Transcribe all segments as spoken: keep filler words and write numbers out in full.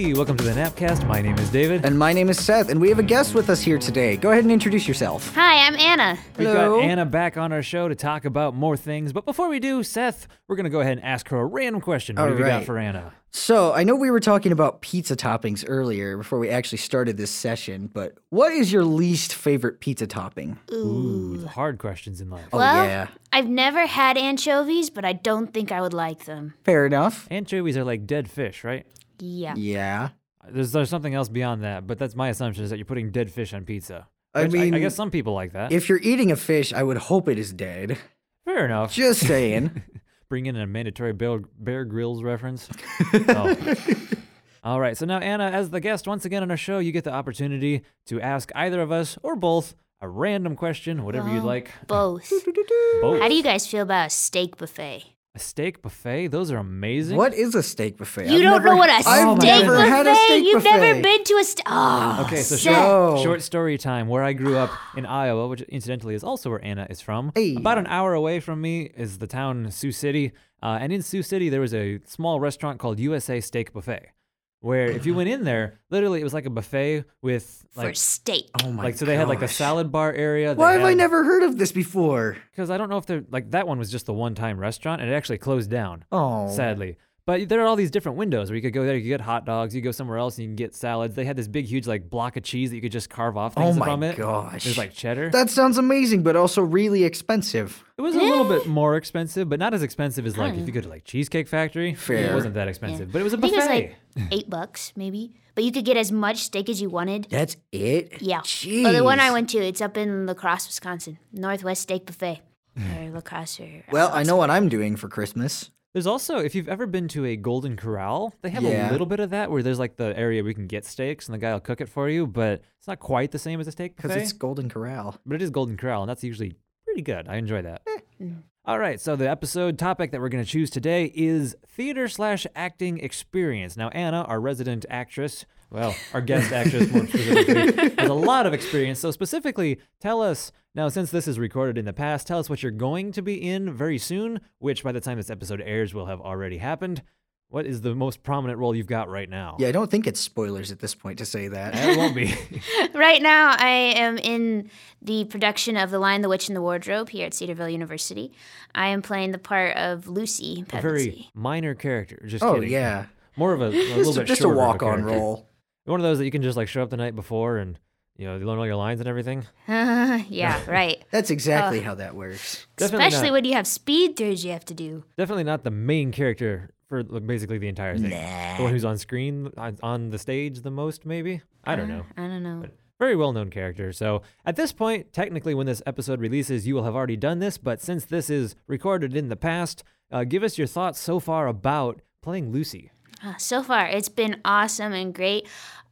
Hey, welcome to the Napcast. My name is David. And my name is Seth, and we have a guest with us here today. Go ahead and introduce yourself. Hi, I'm Anna. We've Hello. got Anna back on our show to talk about more things. But before we do, Seth, we're going to go ahead and ask her a random question. What All have you got right. for Anna? So, I know we were talking about pizza toppings earlier before we actually started this session, but what is your least favorite pizza topping? Ooh, the hard questions in life. Oh, Well, yeah. I've never had anchovies, but I don't think I would like them. Fair enough. Anchovies are like dead fish, right? Yeah. Yeah. There's, there's something else beyond that, but that's my assumption is that you're putting dead fish on pizza. I Which mean, I, guess some people like that. if you're eating a fish, I would hope it is dead. Fair enough. Just saying. Bring in a mandatory Bear, Bear Grylls reference. Oh. All right, so now Anna, as the guest once again on our show, you get the opportunity to ask either of us or both a random question, whatever you'd Oh, like. Both. Both. How do you guys feel about a steak buffet? A steak buffet? Those are amazing. What is a steak buffet? You I've don't never- know what a I've steak never buffet? had a steak You've buffet. never been to a steak. Oh, Okay, so Seth. Oh. short, short story time. Where I grew up in Iowa, which incidentally is also where Anna is from. Hey. About an hour away from me is the town Sioux City. Uh, and in Sioux City, there was a small restaurant called U S A Steak Buffet, where if you went in there, literally it was like a buffet with For like, steak. Oh my like so they had like a gosh. salad bar area. Why have I never heard of this before? Because I don't know if they're like that one was just the one-time restaurant, and it actually closed down. Oh. Sadly. But there are all these different windows where you could go there, you could get hot dogs, you could go somewhere else and you can get salads. They had this big, huge like block of cheese that you could just carve off things Oh my from it. gosh. There's like cheddar. That sounds amazing, but also really expensive. It was a little bit more expensive, but not as expensive as like if you go to like Cheesecake Factory. Fair. It wasn't that expensive, but it was a I think it was buffet. like eight bucks, maybe. But you could get as much steak as you wanted. That's it? Yeah. Jeez. Oh, the one I went to, it's up in La Crosse, Wisconsin. Northwest Steak Buffet. Or La Crosse. Or, Well, I know what I'm doing for Christmas. There's also, if you've ever been to a Golden Corral, they have Yeah. a little bit of that where there's like the area where you can get steaks and the guy will cook it for you, but it's not quite the same as a steak Because buffet. it's Golden Corral. But it is Golden Corral, and that's usually pretty good. I enjoy that. All right, so the episode topic that we're going to choose today is theater slash acting experience. Now, Anna, our resident actress, well, our guest actress more specifically, has a lot of experience. So specifically, tell us, now since this is recorded in the past, tell us what you're going to be in very soon, which by the time this episode airs will have already happened. What is the most prominent role you've got right now? Yeah, I don't think it's spoilers at this point to say that. It won't be. Right now, I am in the production of The Lion, the Witch, and the Wardrobe here at Cedarville University. I am playing the part of Lucy A very Pevensey. minor character, just Oh, kidding. yeah. More of a, a little Just, a- bit just a shorter of walk-on character. role. One of those that you can just like show up the night before and, you know, you learn all your lines and everything. Yeah, right. That's exactly how that works. Definitely Especially not, when you have speed throughs you have to do. definitely not the main character for like, basically the entire thing. The one who's on screen, on, on the stage the most, maybe? I don't know. I don't know. Very well-known character. So at this point, technically when this episode releases, you will have already done this, but since this is recorded in the past, uh, give us your thoughts so far about playing Lucy. Uh, so far, it's been awesome and great.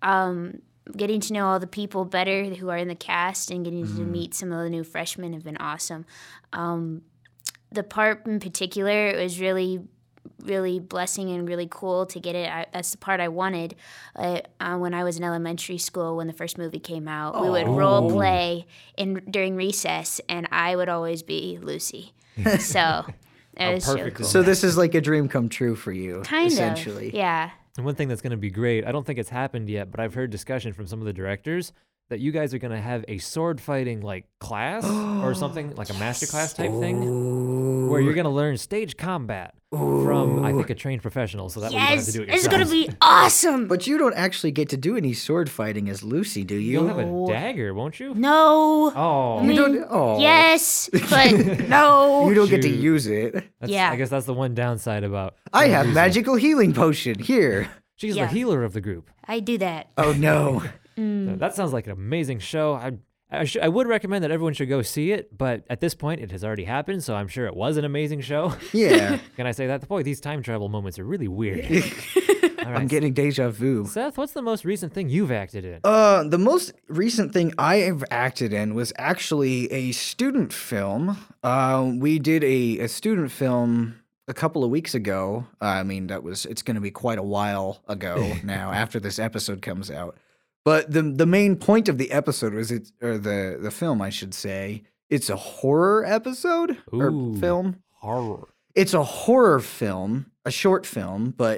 Um, getting to know all the people better who are in the cast and getting to meet some of the new freshmen have been awesome. Um, the part in particular was really, really blessing and really cool to get it. I, that's the part I wanted uh, uh, when I was in elementary school when the first movie came out. We would role play in during recess, and I would always be Lucy. So it was really perfect. cool. So this is like a dream come true for you, Kind essentially. of, yeah. And one thing that's going to be great, I don't think it's happened yet, but I've heard discussion from some of the directors that you guys are going to have a sword fighting like class or something, like a master class type thing, where you're going to learn stage combat from, I think, a trained professional. So that way you don't have to Yes, do it it's yourself. gonna be awesome. But you don't actually get to do any sword fighting as Lucy, do you? You'll have a dagger, won't you? No. Oh, You don't. Oh. Yes, but no. You don't get to Shoot. use it. that's, yeah. I guess that's the one downside about. I playing have Lucy. magical healing potion here. She's Yeah. the healer of the group. I do that. Oh no. So that sounds like an amazing show. I I, sh- I would recommend that everyone should go see it, but at this point, it has already happened, so I'm sure it was an amazing show. Yeah. Can I say that? Boy, these time travel moments are really weird. All right, I'm getting deja vu. Seth, what's the most recent thing you've acted in? Uh, the most recent thing I have acted in was actually a student film. Uh, we did a, a student film a couple of weeks ago. Uh, I mean, that was it's going to be quite a while ago now after this episode comes out. But the the main point of the episode was it or the the film I should say, it's a horror episode Ooh. or film. Horror. It's a horror film, a short film, but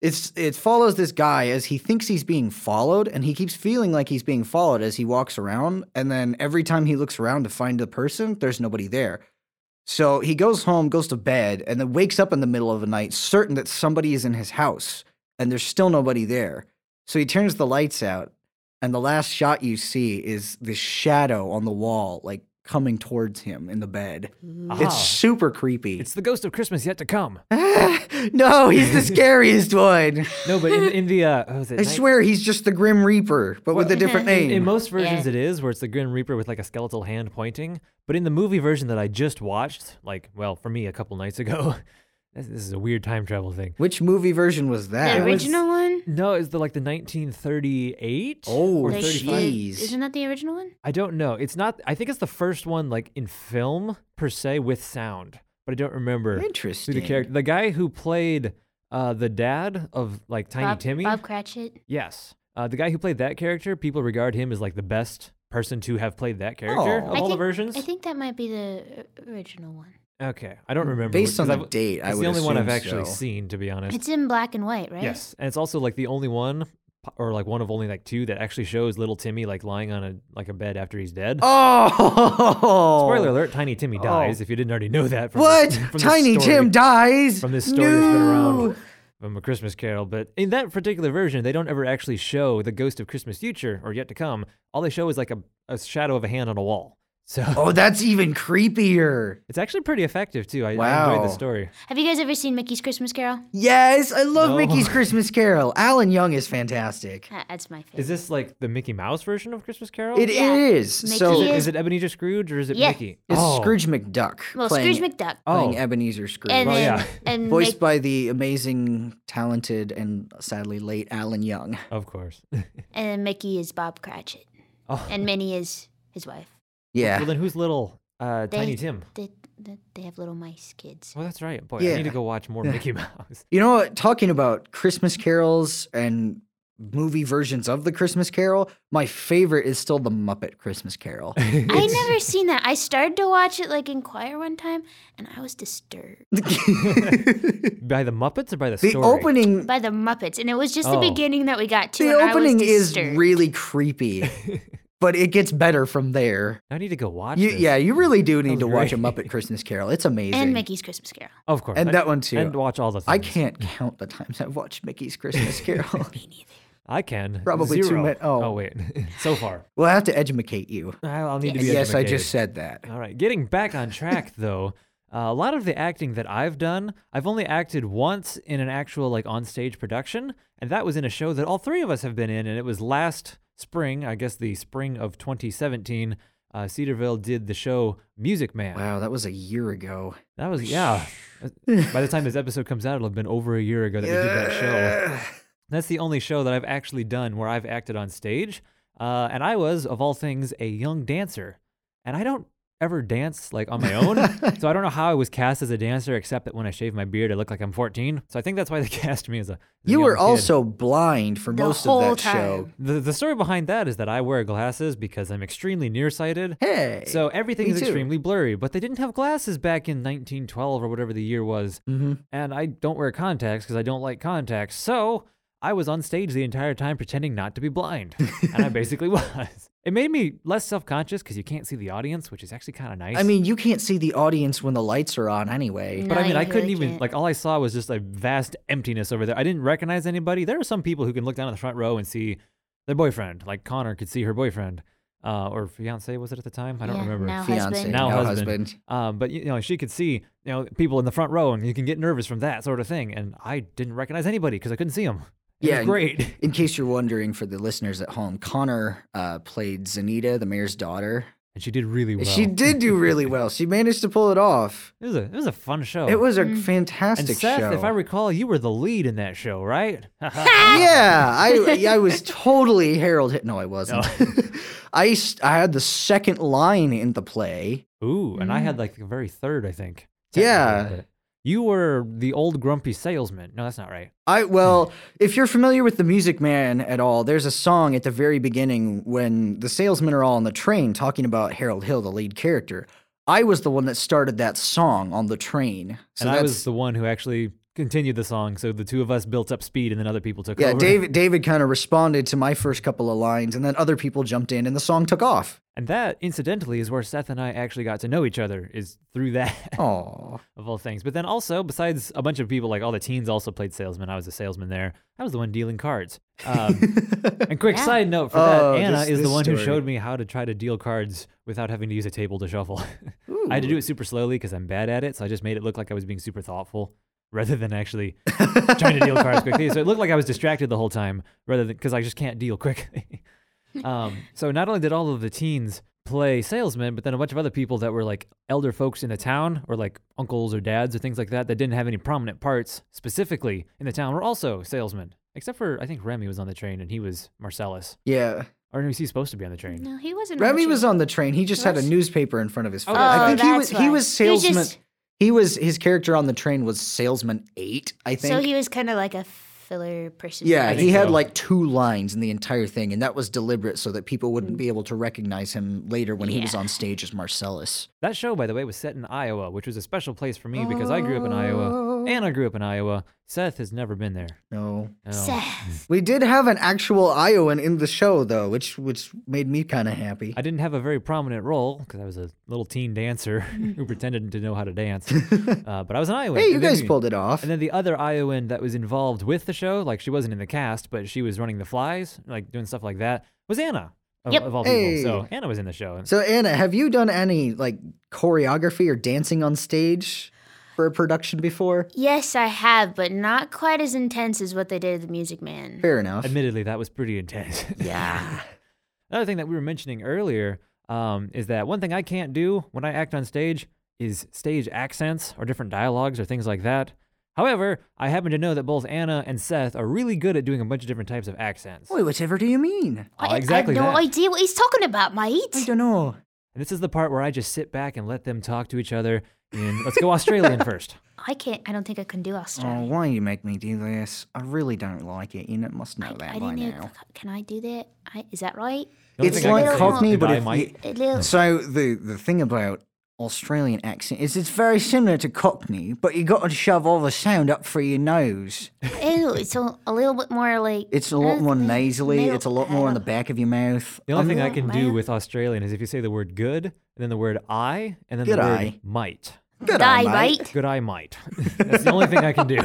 It's it follows this guy as he thinks he's being followed, and he keeps feeling like he's being followed as he walks around. And then every time he looks around to find the person, there's nobody there. So he goes home, goes to bed, and then wakes up in the middle of the night, certain that somebody is in his house, and there's still nobody there. So he turns the lights out, and the last shot you see is this shadow on the wall, like coming towards him in the bed. Aha. It's super creepy. It's the ghost of Christmas yet to come. No, he's the scariest one. No, but in, in the uh, what was it? I night- swear he's just the Grim Reaper, but with a different In, name. in most versions, Yeah. it is where it's the Grim Reaper with like a skeletal hand pointing. But in the movie version that I just watched, like, well, for me, a couple nights ago, this, this is a weird time travel thing. Which movie version was that? The was- original one? No, it's the like the nineteen thirty-eight Oh, or Like, thirty-five. jeez. Isn't that the original one? I don't know. It's not. I think it's the first one like in film per se with sound, but I don't remember who Interesting. the character. The guy who played uh, the dad of like Tiny Bob, Timmy. Bob Cratchit. Yes, uh, the guy who played that character. People regard him as like the best person to have played that character Oh. of I all the think- versions. I think that might be the uh, original one. Okay, I don't remember. Based on because the I've- date, I It's would the only one I've assume actually so. seen, to be honest. It's in black and white, right? Yes, and it's also like the only one, or like one of only like two that actually shows little Timmy like lying on a like a bed after he's dead. Oh! Spoiler alert: Tiny Timmy Oh. dies. If you didn't already know that. From What? This, from this Tiny story- Tim dies? From this story that's been No! around from A Christmas Carol, but in that particular version, they don't ever actually show the ghost of Christmas future or yet to come. All they show is like a, a shadow of a hand on a wall. So Oh, that's even creepier. it's actually pretty effective too. I, I enjoyed Wow. the story. Have you guys ever seen Mickey's Christmas Carol? Yes, I love No. Mickey's Christmas Carol. Alan Young is fantastic. Uh, That's my favorite. Is this like the Mickey Mouse version of Christmas Carol? It Yeah. is. Mickey So Is it, is- is it Ebenezer Scrooge or is it Yeah. Mickey? it's oh. Scrooge McDuck well, playing, Scrooge McDuck. playing Oh. Ebenezer Scrooge. And Oh, then, yeah. and Voiced Mick- by the amazing, talented, and sadly late Alan Young. Of course. and then Mickey is Bob Cratchit. Oh. And Minnie is his wife. Yeah. Well, then who's little uh, They- Tiny Tim? They, they, they have little mice kids. Oh, that's right. Boy, I Yeah. need to go watch more Mickey Mouse. You know what? Talking about Christmas carols and movie versions of the Christmas Carol, my favorite is still the Muppet Christmas Carol. I never seen that. I started to watch it like in choir one time, and I was disturbed By the Muppets or by the, The story? opening by the Muppets, and it was just Oh. the beginning that we got to. the and I was opening is disturbed. really creepy. But it gets better from there. I need to go watch You, this. yeah, you really do need Sounds to watch a great. Muppet Christmas Carol. It's amazing. and Mickey's Christmas Carol. Of course. And I- that one too. And watch all the things. I can't count the times I've watched Mickey's Christmas Carol. Me neither. I can. Probably too Zero. many- oh. wait. So far. Well, I have to educate you. I'll I'll need to be Yes, I educated. just said that. All right, getting back on track though, uh, a lot of the acting that I've done, I've only acted once in an actual like on-stage production, and that was in a show that all three of us have been in, and it was last spring, I guess the spring of twenty seventeen. Uh, Cedarville did the show Music Man. Wow, that was a year ago. That was yeah. By the time this episode comes out, it'll have been over a year ago that we did that show. Yeah. That's the only show that I've actually done where I've acted on stage. Uh, and I was, of all things, a young dancer. And I don't ever dance like on my own. So I don't know how I was cast as a dancer, except that when I shave my beard, I look like I'm fourteen. So I think that's why they cast me as a. As a You young were kid. also blind for The most whole of that show. time. The, the story behind that is that I wear glasses because I'm extremely nearsighted. Hey. So everything me is too. extremely blurry, but they didn't have glasses back in nineteen twelve or whatever the year was. hmm And I don't wear contacts because I don't like contacts. So I was on stage the entire time pretending not to be blind. And I basically was. It made me less self-conscious because you can't see the audience, which is actually kind of nice. I mean, you can't see the audience when the lights are on anyway. but I No, mean, you I couldn't really even, can't. like, all I saw was just a vast emptiness over there. I didn't recognize anybody. There are some people who can look down in the front row and see their boyfriend. Like Connor could see her boyfriend. Uh, or fiance, was it at the time? I don't Yeah, remember. now Fiance, husband. Now now husband. husband. Um, but you know, she could see you know people in the front row, and you can get nervous from that sort of thing. And I didn't recognize anybody because I couldn't see them. It Yeah, was great. In case you're wondering, for the listeners at home, Connor uh, played Zanita, the mayor's daughter. And she did really well. She did do really well. She managed to pull it off. It was a it was a fun show. It was a Mm. fantastic and Seth, show. if I recall, you were the lead in that show, right? yeah, I I was totally Harold. Hit. No, I wasn't. I s- I had the second line in the play. Ooh, and I Mm. had like the very third, I think. Yeah. technically, but You were the old grumpy salesman. No, that's not right. I well, if you're familiar with the Music Man at all, there's a song at the very beginning when the salesmen are all on the train talking about Harold Hill, the lead character. I was the one that started that song on the train. So and I that's was the one who actually continued the song. So the two of us built up speed, and then other people took Yeah, over. David David kind of responded to my first couple of lines, and then other people jumped in, and the song took off. And that, incidentally, is where Seth and I actually got to know each other, is through that, Aw. of all things. But then also, besides a bunch of people, like all the teens also played salesman. I was a salesman there. I was the one dealing cards. Um, and quick Yeah. side note for Oh, that, Anna this- is the this one who story. showed me how to try to deal cards without having to use a table to shuffle. I had to do it super slowly because I'm bad at it, so I just made it look like I was being super thoughtful rather than actually trying to deal cards quickly. So it looked like I was distracted the whole time rather than because I just can't deal quickly. um, so not only did all of the teens play salesmen, but then a bunch of other people that were like elder folks in the town or like uncles or dads or things like that that didn't have any prominent parts specifically in the town were also salesmen. Except for, I think Remy was on the train and he was Marcellus. Yeah. Or was he supposed to be on the train? No, he wasn't. Remy on was the on the train. He just had a Was? newspaper in front of his face. Oh, I think he that's was he why. was He was salesman. just- He was his character on the train was salesman eight, I think. So he was kind of like a filler person. yeah, I he think had so. like two lines in the entire thing, and that was deliberate so that people wouldn't be able to recognize him later when he was Yeah. on stage as Marcellus. That show, by the way, was set in Iowa, which was a special place for me because I grew up in Iowa. Anna grew up in Iowa. Seth has never been there. No. No. Seth. We did have an actual Iowan in the show though, which which made me kind of happy. I didn't have a very prominent role because I was a little teen dancer who pretended to know how to dance. Uh, but I was an Iowan. Hey, you And then guys the- pulled it off. And then the other Iowan that was involved with the show, like she wasn't in the cast, but she was running the flies, like doing stuff like that, was Anna. Of, Yep. of all Hey. people. So Anna was in the show. So Anna, have you done any like choreography or dancing on stage for a production before? Yes, I have, but not quite as intense as what they did at the Music Man. Fair enough. Admittedly, that was pretty intense. Yeah. Another thing that we were mentioning earlier um, is that one thing I can't do when I act on stage is stage accents or different dialogues or things like that. However, I happen to know that both Anna and Seth are really good at doing a bunch of different types of accents. Wait, whatever do you mean? Oh, I- exactly I have no that. idea what he's talking about, I mate. don't know. And this is the part where I just sit back and let them talk to each other. And let's go Australian first. I can't. I don't think I can do Oh, Australian. why you make me do this? I really don't like it. You know, must know I, that I by didn't know. now. Can I do that? I, is that right? The only It's thing I like can say is Cockney, but I if might. A little. So the the thing about Australian accent is it's very similar to Cockney, but you got to shove all the sound up through your nose. Ew, it's a, a little bit more like. It's a lot more nasally. Middle- It's a lot more on the back of your mouth. The only Um, thing I Oh, can do man. with Australian is if you say the word good, and then the word I, and then Good the eye. word might. Good Die, eye, mate. mate. Good I might. That's the only thing I can do.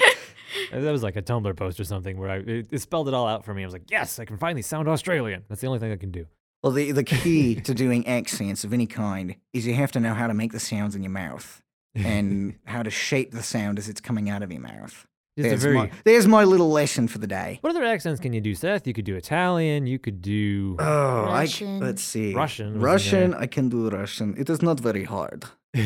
That was like a Tumblr post or something where I, it, it spelled it all out for me. I was like, yes, I can finally sound Australian. That's the only thing I can do. Well, the the key to doing accents of any kind is you have to know how to make the sounds in your mouth and how to shape the sound as it's coming out of your mouth. Just a There's, very. my, there's my little lesson for the day. What other accents can you do, Seth? You could do Italian. You could do. Oh, I, Russian. let's see. Russian was in Russian, there. I can do Russian. It is not very hard.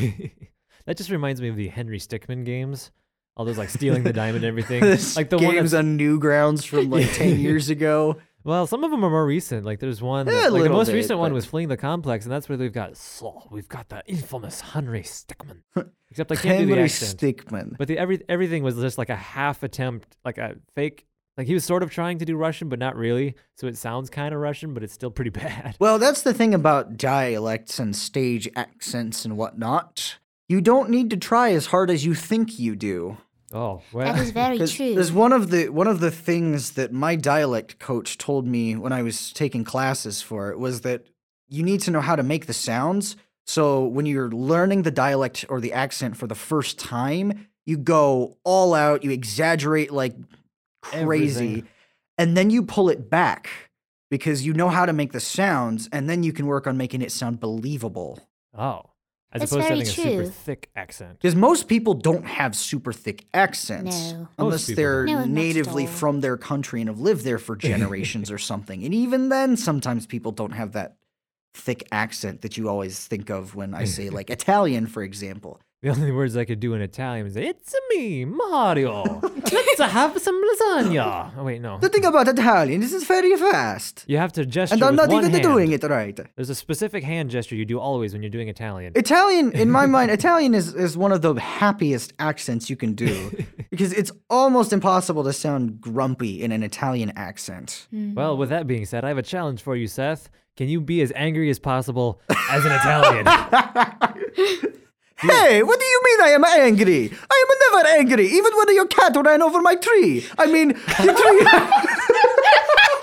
That just reminds me of the Henry Stickmin games. All those like stealing the diamond and everything. This Like the one game's that's, on Newgrounds from like ten years ago. well, some of them are more recent. Like there's one. Eh, that- a like the little most bit, recent one but- was fleeing the complex, and that's where we've got Saul. We've got the infamous Henry Stickmin. Except I can't do the Henry accent. Stickmin. But the every everything was just like a half attempt, like a fake. Like he was sort of trying to do Russian, but not really. So it sounds kind of Russian, but it's still pretty bad. Well, that's the thing about dialects and stage accents and whatnot. You don't need to try as hard as you think you do. Oh well. That is very 'Cause true. There's one of the one of the things that my dialect coach told me when I was taking classes for it was that you need to know how to make the sounds. So when you're learning the dialect or the accent for the first time, you go all out, you exaggerate like crazy, Everything. and then you pull it back because you know how to make the sounds, and then you can work on making it sound believable. Oh, as That's opposed to very having a super true. thick accent. Because most people don't have super thick accents No. unless people they're don't. No, not at natively all. from their country and have lived there for generations or something. And even then, sometimes people don't have that thick accent that you always think of when I say, like, Italian, for example. The only words I could do in Italian is "It's me, Mario. Let's have some lasagna." Oh wait, no. The thing about Italian is it's very fast. You have to gesture And I'm with not one even hand. doing it right. There's a specific hand gesture you do always when you're doing Italian. Italian, in my mind, Italian is, is one of the happiest accents you can do because it's almost impossible to sound grumpy in an Italian accent. Well, with that being said, I have a challenge for you, Seth. Can you be as angry as possible as an Italian? Hey, what do you mean I am angry? I am never angry, even when your cat ran over my tree. I mean, the tree...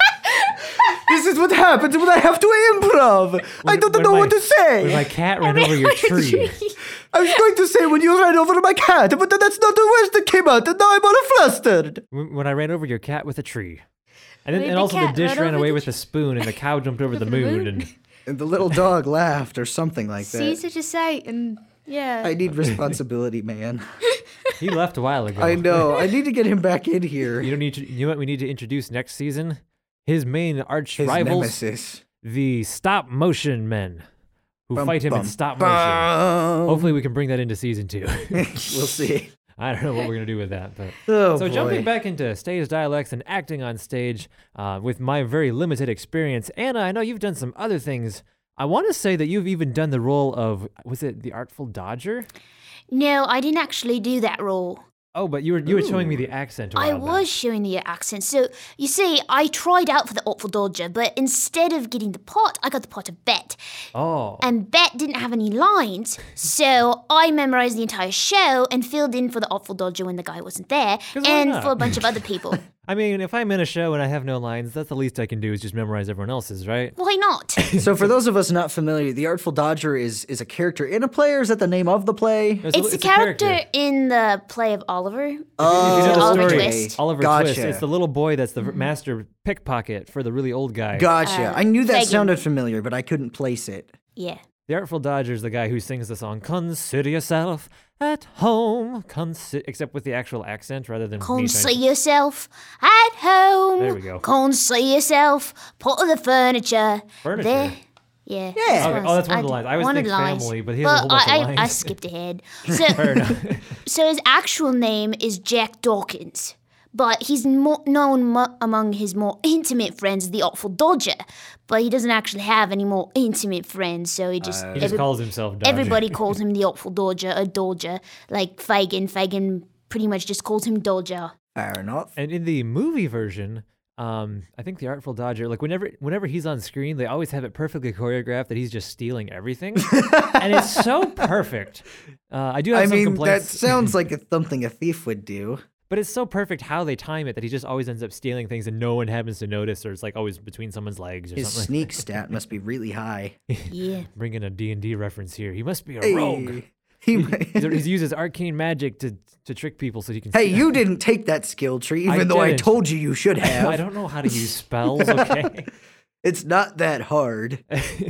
This is what happens when I have to improv. I don't When know my- what to say. When my cat ran over your tree. I was going to say when you ran over my cat, but then that's not the words that came out, and now I'm all flustered. When when I ran over your cat with a tree. And then Wait, and the also the cat dish ran ran over away the with the spoon and the cow jumped over the moon and And the little dog laughed or something like See, that. such a sight, and yeah. I need responsibility, man. he left a while ago. I know. I need to get him back in here. You don't need to, you know what we need to introduce next season? His main arch His rivals, nemesis. the stop motion men who Bum, fight him in bum, stop motion. bum. Hopefully we can bring that into season two. We'll see. I don't know what we're gonna do with that, but Oh, so boy. jumping back into stage dialects and acting on stage, uh, with my very limited experience, Anna, I know you've done some other things. I want to say that you've even done the role of, was it the Artful Dodger? No, I didn't actually do that role. Oh, but you were you were showing me the accent. a I while back. was showing the accent. So, you see, I tried out for the Artful Dodger, but instead of getting the part, I got the part of Bet. Oh, And Bet didn't have any lines, so I memorized the entire show and filled in for the Artful Dodger when the guy wasn't there, 'Cause why and not? for a bunch of other people. I mean, if I'm in a show and I have no lines, that's the least I can do is just memorize everyone else's, right? Why not? So for those of us not familiar, the Artful Dodger is is a character in a play, or is that the name of the play? It's, a- It's the a character in the play of Oliver. Oh, If you know the Oliver story, Twist. Oliver Gotcha. Twist. It's the little boy that's the master pickpocket for the really old guy. Gotcha. Uh, I knew that Fagin. sounded familiar, but I couldn't place it. Yeah. The Artful Dodger is the guy who sings the song "Consider yourself at home," Consi- except with the actual accent rather than me trying Consider to- yourself at home. There we go. Consider yourself part of the furniture. Furniture? There. Yeah. Yeah. this Okay, was- oh, that's one of the d- lines. I always wanted think lines. family, but he has a whole bunch of I, I, I lines. skipped ahead. Fair So, enough. so his actual name is Jack Dawkins, but he's mo- known mo- among his more intimate friends as the Artful Dodger. But he doesn't actually have any more intimate friends, so he just He just every- calls himself Dodger. everybody calls him the Artful Dodger, a Dodger. Like Fagin, Fagin pretty much just calls him Dodger. Fair enough. And in the movie version, um, I think the Artful Dodger, like whenever whenever he's on screen, they always have it perfectly choreographed that he's just stealing everything, and it's so perfect. Uh, I do have I some mean, that complaints, sounds like a, something a thief would do. but it's so perfect how they time it that he just always ends up stealing things and no one happens to notice, or it's like always between someone's legs or His something. sneak stat must be really high. Yeah. Bringing a D and D reference here. He must be a Hey, rogue. he, He's, he's uses arcane magic to to trick people so he can. hey, you didn't take that skill tree, even I though I didn't. told you you should have. I don't know how to use spells. Okay. It's not that hard.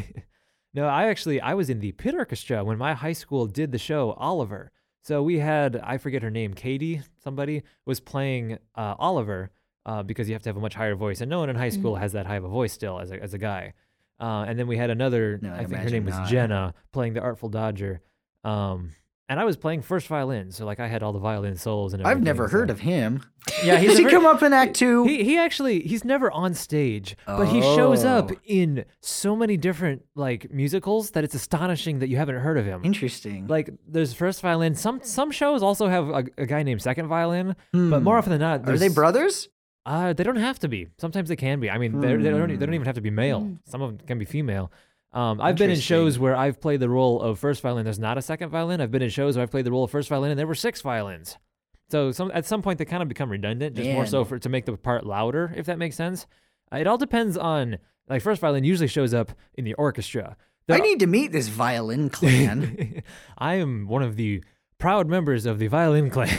No, I actually I was in the pit orchestra when my high school did the show Oliver. So we had I forget her name, Katie, somebody was playing uh, Oliver uh, because you have to have a much higher voice, and no one in high school has that high of a voice still as a as a guy. Uh, and then we had another, No, I I think her imagine name was not. Jenna, playing the Artful Dodger. Um, and I was playing first violin, so like I had all the violin solos and everything. I've never so- heard of him. Yeah, he's Does a he very- come up in Act Two? He he actually he's never on stage, but he shows up Oh. in so many different like musicals that it's astonishing that you haven't heard of him. Interesting. Like there's first violin. Some some shows also have a, a guy named second violin, but more often than not, Hmm. Are they there's- brothers? Uh, they don't have to be. Sometimes they can be. I mean, they're- they don't they don't even have to be male. Some of them can be female. Um, I've been in shows Interesting. where I've played the role of first violin. There's not a second violin. I've been in shows where I've played the role of first violin, and there were six violins. So some at some point they kind of become redundant, just more so Man. for to make the part louder, if that makes sense. Uh, it all depends on like first violin usually shows up in the orchestra. I There- need to meet this violin clan. I am one of the proud members of the violin clan.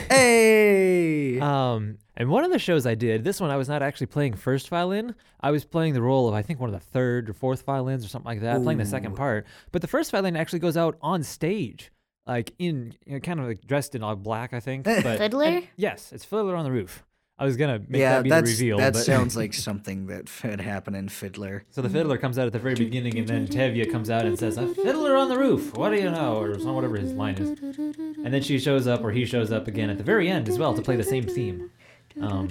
Hey. Um, and one of the shows I did, this one I was not actually playing first violin. I was playing the role of I think one of the third or fourth violins or something like that, playing the second Ooh. part. But the first violin actually goes out on stage, like in you know, kind of like dressed in all black, I think. But, Fiddler? and- yes, it's Fiddler on the Roof. I was gonna make yeah, that be that's, the reveal. that but sounds like something that would happen in Fiddler. So the fiddler comes out at the very beginning, and then Tevye comes out and says, "A fiddler on the roof. What do you know?" Or some whatever his line is. And then she shows up, or he shows up again at the very end as well to play the same theme. Um,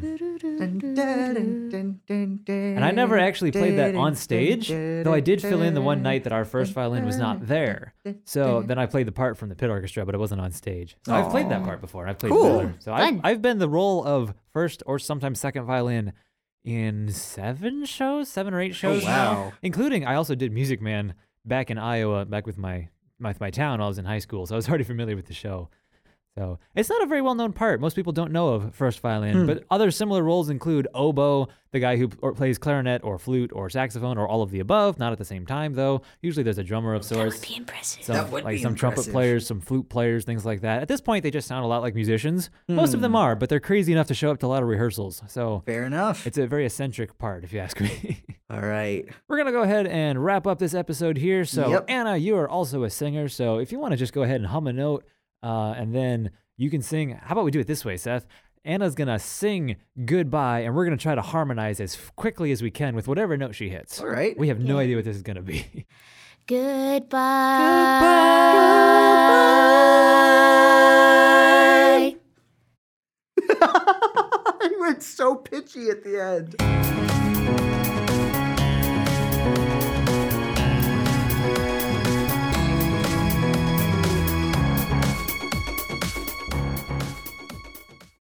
and I never actually played that on stage, though I did fill in the one night that our first violin was not there. So then I played the part from the pit orchestra, but it wasn't on stage. So I've played that part before. I've played Cool. fiddler. So I've, Fun. I've been the role of first or sometimes second violin in seven shows, seven or eight shows now, wow. including I also did Music Man back in Iowa, back with my my my town when I was in high school, so I was already familiar with the show. So it's not a very well-known part. Most people don't know of first violin, Hmm. but other similar roles include oboe, the guy who p- or plays clarinet or flute or saxophone or all of the above, not at the same time though. Usually there's a drummer of That sorts. would be impressive. Some, That would like be some trumpet impressive. players, some flute players, things like that. At this point, they just sound a lot like musicians. Most of them Hmm. are, but they're crazy enough to show up to a lot of rehearsals. So Fair enough. it's a very eccentric part, if you ask me. All right. We're going to go ahead and wrap up this episode here. So, Yep. Anna, you are also a singer. So, if you want to just go ahead and hum a note uh, and then you can sing. How about we do it this way, Seth? Anna's going to sing goodbye, and we're going to try to harmonize as quickly as we can with whatever note she hits. All right. We have no Yeah. idea what this is going to be. Goodbye. I went so pitchy at the end.